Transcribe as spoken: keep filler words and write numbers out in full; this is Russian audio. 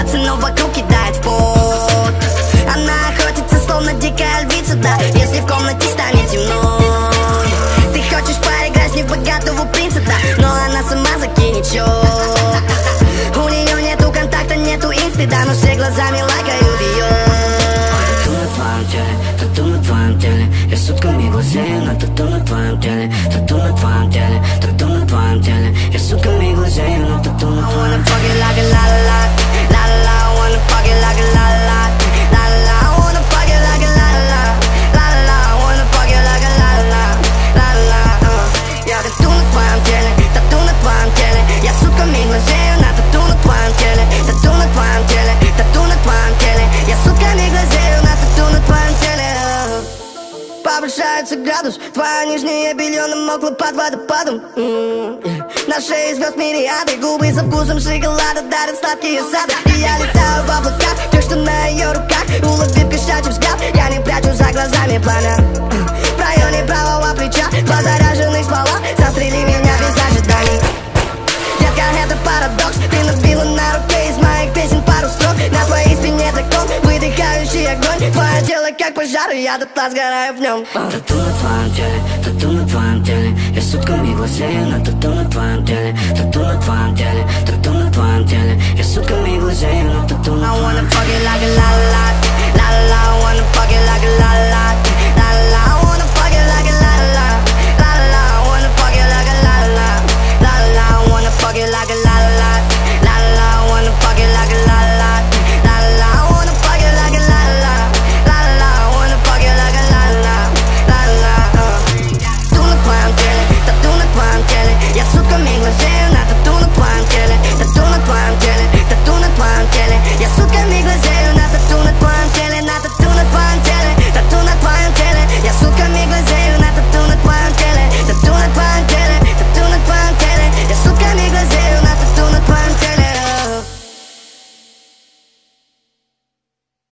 сердце, но вокруг кидает в пот. Она охотится, словно дикая львица, да, если в комнате станет темно. Ты хочешь поиграть в богатого принца, да, но она сама закинет счет. У нее нету контакта, нету инсты, да, но все глазами лайкают ее. Тату на твоем теле, тату на твоем теле. Я сутками глазею на тату на твоем теле. Тату на твоем теле, тату на твоем теле. Я сутками глазею на тату на твоем теле. I wanna fuck it like a la la la la la. I wanna fuck it like a la la la la. I wanna fuck it like a la la la la. I wanna fuck it like a la la la la. Я тату на твоем теле, тату на твоем теле. Я сутками глазею на тату на твоем теле. Тату на твоем теле, тату на твоем теле. Я сутками глазею на тату на твоем теле. Повышается градус, твое нижнее белье намокло под водопадом. м-м-м. На шее звезд мириады, губы со вкусом шоколада дарят сладкие сады. И я летаю в облаках, то, что на ее руках. Уловив кошачий взгляд, я не прячу за глазами пламя. В районе правого плеча, два заряженных ствола застрели меня без ожиданий. Детка, это парадокс, ты набила на руке из моих песен пару строк. На твоей спине дракон, выдыхающий огонь. Твое тело как пожар, и я дотла сгораю в нем. Тату на твоем теле, тату на твоем теле. Я сутками глазею на тату на твоем теле. Тату на твоем теле, тату на твоем теле. Я сутками глазею на тату на твоем теле. I wanna fuck it like a la la la la. I wanna fuck it like a la la